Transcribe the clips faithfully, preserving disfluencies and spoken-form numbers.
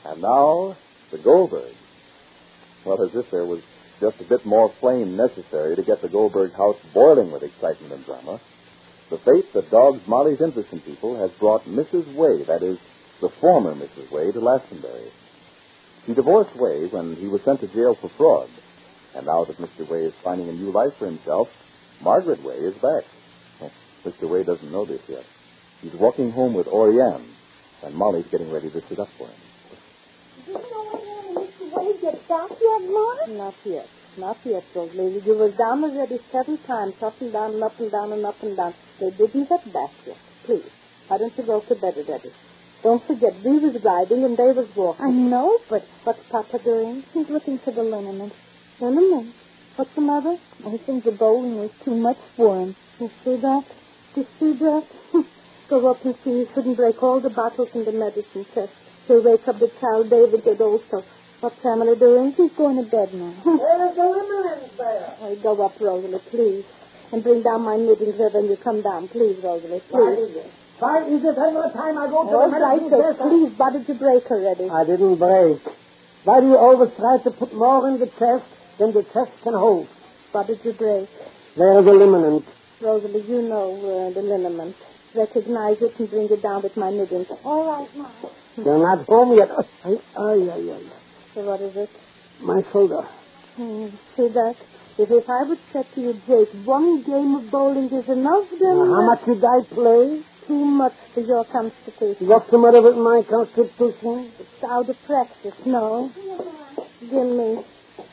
And now, the Goldbergs. Well, as if there was just a bit more flame necessary to get the Goldberg house boiling with excitement and drama, the fate that dogs Molly's interest in people has brought Missus Way, that is, the former Missus Way, to Glastonbury. She divorced Way when he was sent to jail for fraud. And now that Mister Way is finding a new life for himself, Margaret Way is back. Oh, Mister Way doesn't know this yet. He's walking home with Oriane, and Molly's getting ready to sit up for him. Did you know Oriane and Mister Way get back yet, Molly? Not yet. Not yet, Rosalie. You were down already seven times, up and down and up and down and up and down. They didn't get back yet. Please, why don't you go to bed already? Don't forget, we was riding and they was walking. I know, but what's Papa doing? He's looking for the liniment. Liniment? What's the matter? I think the bowling was too much for him. You see that? You see that? Go up and see. You shouldn't break all the bottles in the medicine chest. He'll wake up the child David did also. What's Pamela doing? She's going to bed now. There's the liniment there. Oh, go up, Rosalie, please. And bring down my knitting here when you come down. Please, Rosalie, please. Why is it another time I go to All the right, medicine so chest? please, why did you break already? I didn't break. Why do you always try to put more in the chest than the chest can hold? What did you break? There's a liniment. Rosalie, you know uh, the liniment. Recognize it and bring it down with my knitting. All right, Mom. You're not home yet. Ay, ay, ay, ay. So what is it? My shoulder. Hmm, see that? If, if I would say to you, Jake, one game of bowling is enough, then... Now, how much did I play? Too much for your constitution. What's the matter with my constitution? It's out of practice, no? Give me.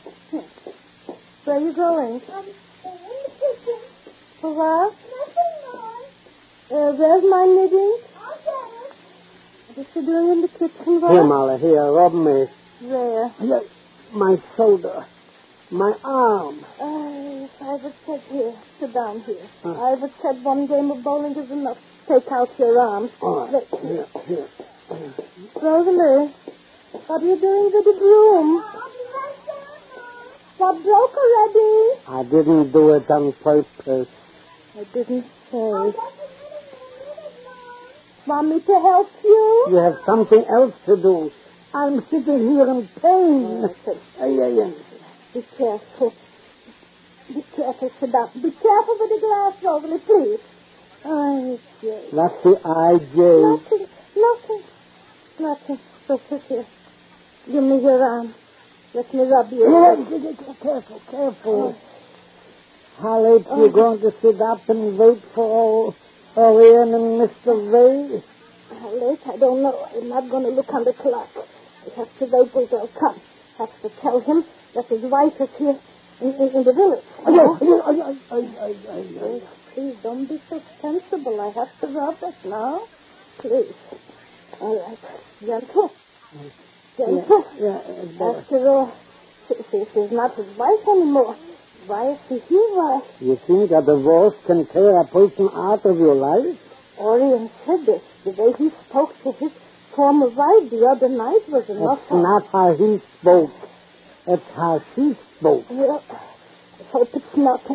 Where are you going? I'm in the kitchen. For what? Nothing more. Uh, where's my knitting? I'll get it. What is she doing in the kitchen? What? Here, Molly, here, rub me. There. Here, my shoulder. My arm. Uh, I would said here. Sit down here. Huh. I would said one game of bowling is enough. Take out your arms. All right. Let- Here, here. Rosalie, what are you doing with the broom? I'll be right there, Mom. What broke already? I didn't do it on purpose. I didn't I'll say. get the liniment, Mom. Want me to help you? You have something else to do. I'm sitting here in pain. Oh, okay. Ay, ay, ay. Be careful. Be careful, sit down. Be careful with the glass, Rosalie, please. Oh, Jay. That's the I J. Nothing, nothing, nothing. So sit here. Give me your arm. Let me rub you. Yeah, careful, careful. How late Oh. you going to sit up and wait for Oriane and Mister Ray? How late? I don't know. I'm not going to look on the clock. I have to wait till they'll come. Have to tell him that his wife is here in, in, in the village. Ay, ay, ay, ay, ay, ay, ay, ay. Please, don't be so sensible. I have to rub it now. Please. All right. Gentle. Gentle. Yeah, yeah, uh, After all, she, she, she's not his wife anymore. Why is she his wife? You think a divorce can tear a person out of your life? Orion said this. The way he spoke to his former wife the other night was enough. That's not how he spoke. That's how she spoke. Well, I hope it's nothing.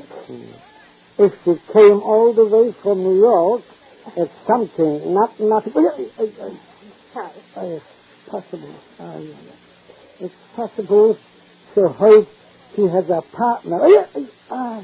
If she came all the way from New York, it's something, not nothing. Ay, ay, ay. Sorry. Oh, it's possible. Oh, yeah, yeah. It's possible to hope he has a partner. Oh, yeah, yeah.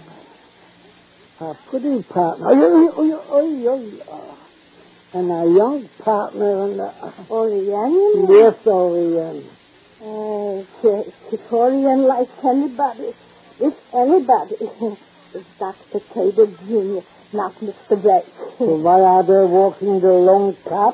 Oh, a pretty partner. Oh, yeah, oh, yeah, oh, yeah, oh. And a young partner. And a, Orion? yes, Oriane. Uh, if, if Orion likes anybody, if anybody, it's Doctor Tabor Junior, not Mister Ray. So why are they walking the long cut?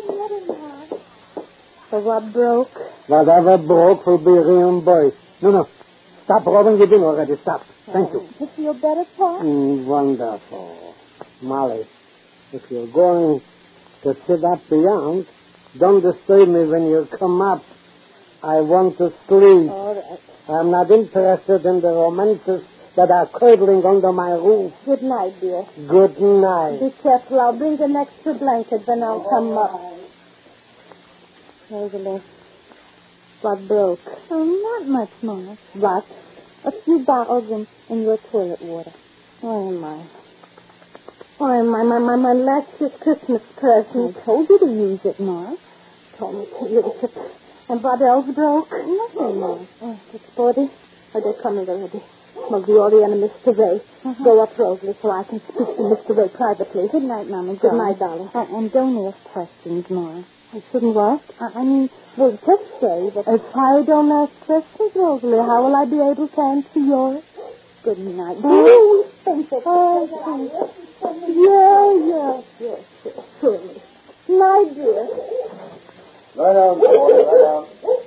So what broke? Whatever broke will be reimbursed. No, no. Stop rubbing it in already. Stop. Thank you. You feel better, Pa? Mm, wonderful. Molly, if you're going to sit up beyond, don't disturb me when you come up. I want to sleep. All right. I'm not interested in the romances that are curdling under my roof. Good night, dear. Good night. Be careful. I'll bring an extra blanket when I'll come up. Rosalie, what broke? Oh, not much, Mom. What? A few bottles in, in your toilet water. Oh, my. Oh, my, my, my, my last year's Christmas present. I told you to use it, Ma. Told me to use it. And what else broke? Nothing, Mom. Oh, it's forty. Oh, they're coming already. Well, the Orion and Mister Ray. Uh-huh. Go up, Rosalie, so I can speak to Mister Ray privately. Good night, Mama. Good night, darling. Uh, and don't ask questions, Nora. I shouldn't what? I, I mean, Well, just say that if I don't ask questions, Rosalie, how will I be able to answer yours? good night. Oh, thank you. Oh, thank you. Yeah, yes, yes, yes, surely. My dear. Lie down, boy, lie down.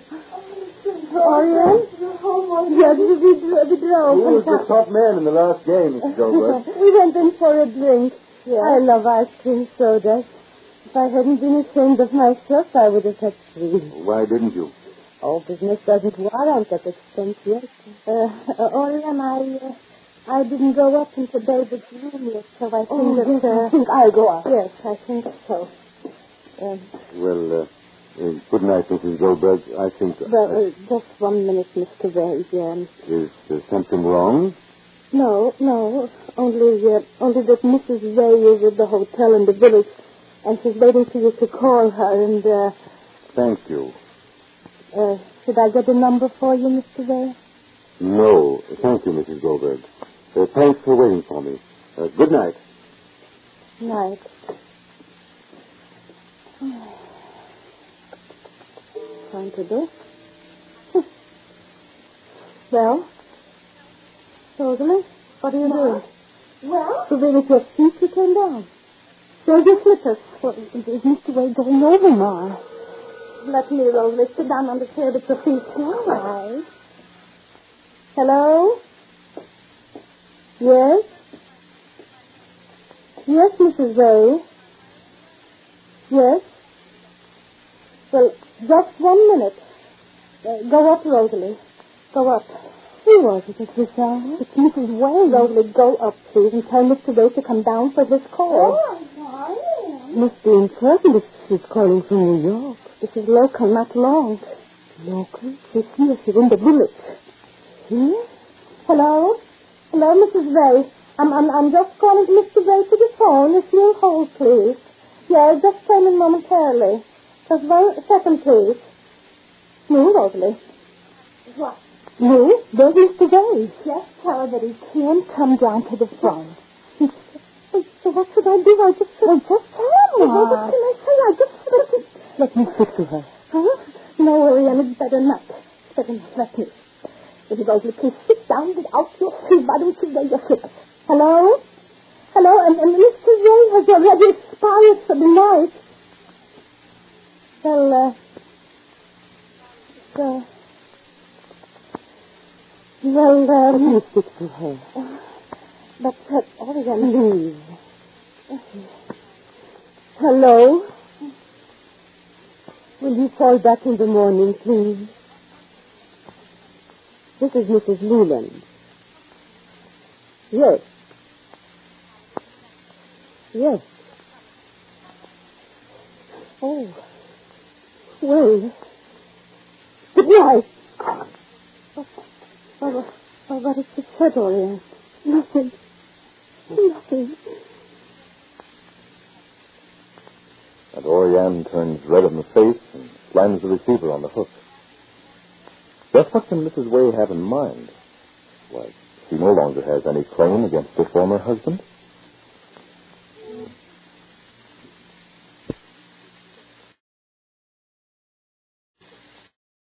Orion? Yes, we, dro- we drove. Who was the top man in the last game, Mister Goldberg? We went in for a drink. I love ice cream sodas. If I hadn't been ashamed of myself, I would have had three. Why didn't you? Oh, business doesn't warrant that expense yet. Uh, uh, Orion, I, uh, I didn't go up into David's room yet, so I think Oh, that... yes, Uh, I think I'll go up. Yes, I think so. Um, Well, uh, uh, good night, Missus Goldberg. I think... but, uh, just one minute, Mister Ray. Um, Is uh, something wrong? no, no, only, uh, only that Missus Ray is at the hotel in the village, and she's waiting for you to call her, and, uh, Thank you. uh, should I get a number for you, Mister Ray? No. Thank you, Missus Goldberg. Uh, thanks for waiting for me. Uh, good night. Night. Trying to do? Well, Rosalie, what are you doing? Well? So then it's your feet you came down. There's your slippers. Well, is, is Mister Wade going over, Ma? Let me, Rosalie, sit down on the chair with your feet. All right. Hello? Yes? Yes, Missus Ray. Yes? Well, just one minute. Uh, go up, Rosalie. Go up. Who was it that was down? It's Missus Wade. Rosalie, go up, please, and tell Mister Ray to come down for this call. Oh, Must be important if she's calling from New York. This is local, not long. Local? She's here. She's in the village. Here? Hello? Hello, Missus Ray. I'm, I'm, I'm just calling Mister Ray to the phone. If you'll hold, please. Yeah, just came in momentarily. Just one second, please. No, Rosalie. What? No, there's Mister Ray. Just tell her that he can't come down to the front. So, so what should I do? I just... Well, just tell him, Ma. What can I say? I just... Let me, Let me speak to her. huh? No, Orion, it's better not. It's better not. Let me. Little Rosalie, please sit down without your shoes. Why don't you wear your slippers? Hello? Hello? And, and Mister Ray has already expired for the night. Well, uh... Uh... Well, Let um... me speak to her. But, uh, Orion... Please. Hello? Will you call back in the morning, please? This is Missus Leland. Yes. Yes. Oh. Well. Good night. Oh, oh, oh, what is the said, Orion? Nothing. Nothing. And Oriane turns red in the face and slams the receiver on the hook. Just what can Missus Way have in mind? Why, she no longer has any claim against her former husband.